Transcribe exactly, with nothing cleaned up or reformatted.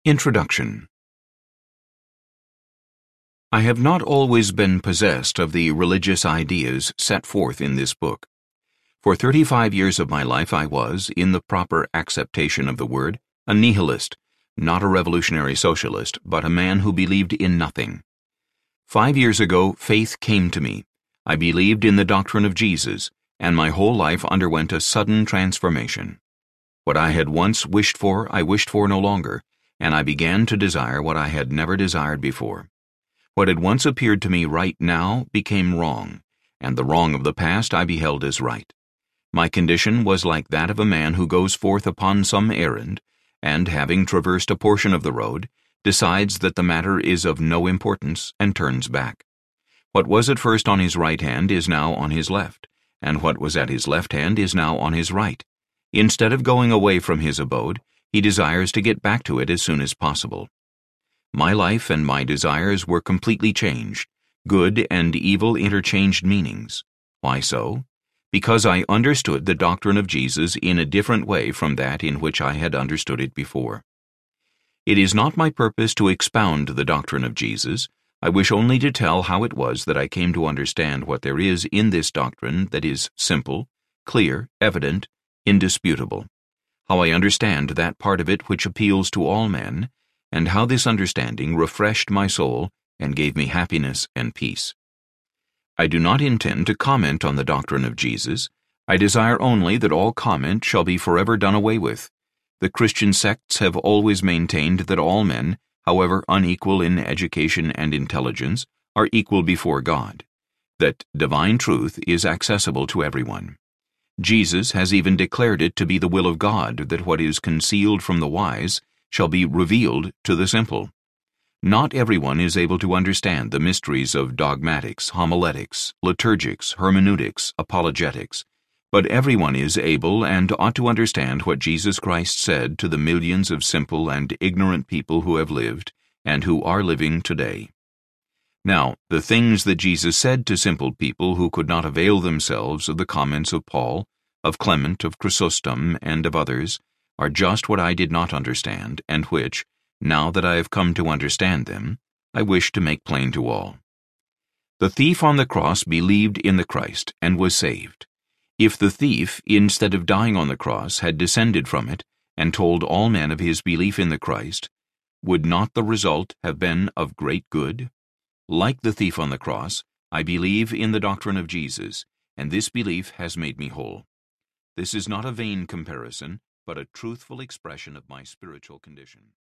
Introduction. I have not always been possessed of the religious ideas set forth in this book. For thirty-five years of my life I was, in the proper acceptation of the word, a nihilist, not a revolutionary socialist, but a man who believed in nothing. Five years ago, faith came to me. I believed in the doctrine of Jesus, and my whole life underwent a sudden transformation. What I had once wished for, I wished for no longer, and I began to desire what I had never desired before. What had once appeared to me right now became wrong, and the wrong of the past I beheld as right. My condition was like that of a man who goes forth upon some errand, and, having traversed a portion of the road, decides that the matter is of no importance and turns back. What was at first on his right hand is now on his left, and what was at his left hand is now on his right. Instead of going away from his abode, he desires to get back to it as soon as possible. My life and my desires were completely changed. Good and evil interchanged meanings. Why so? Because I understood the doctrine of Jesus in a different way from that in which I had understood it before. It is not my purpose to expound the doctrine of Jesus. I wish only to tell how it was that I came to understand what there is in this doctrine that is simple, clear, evident, indisputable. How I understand that part of it which appeals to all men, and how this understanding refreshed my soul and gave me happiness and peace. I do not intend to comment on the doctrine of Jesus. I desire only that all comment shall be forever done away with. The Christian sects have always maintained that all men, however unequal in education and intelligence, are equal before God, that divine truth is accessible to everyone. Jesus has even declared it to be the will of God that what is concealed from the wise shall be revealed to the simple. Not everyone is able to understand the mysteries of dogmatics, homiletics, liturgics, hermeneutics, apologetics, but everyone is able and ought to understand what Jesus Christ said to the millions of simple and ignorant people who have lived and who are living today. Now, the things that Jesus said to simple people who could not avail themselves of the comments of Paul, of Clement, of Chrysostom, and of others, are just what I did not understand, and which, now that I have come to understand them, I wish to make plain to all. The thief on the cross believed in the Christ, and was saved. If the thief, instead of dying on the cross, had descended from it, and told all men of his belief in the Christ, would not the result have been of great good? Like the thief on the cross, I believe in the doctrine of Jesus, and this belief has made me whole. This is not a vain comparison, but a truthful expression of my spiritual condition.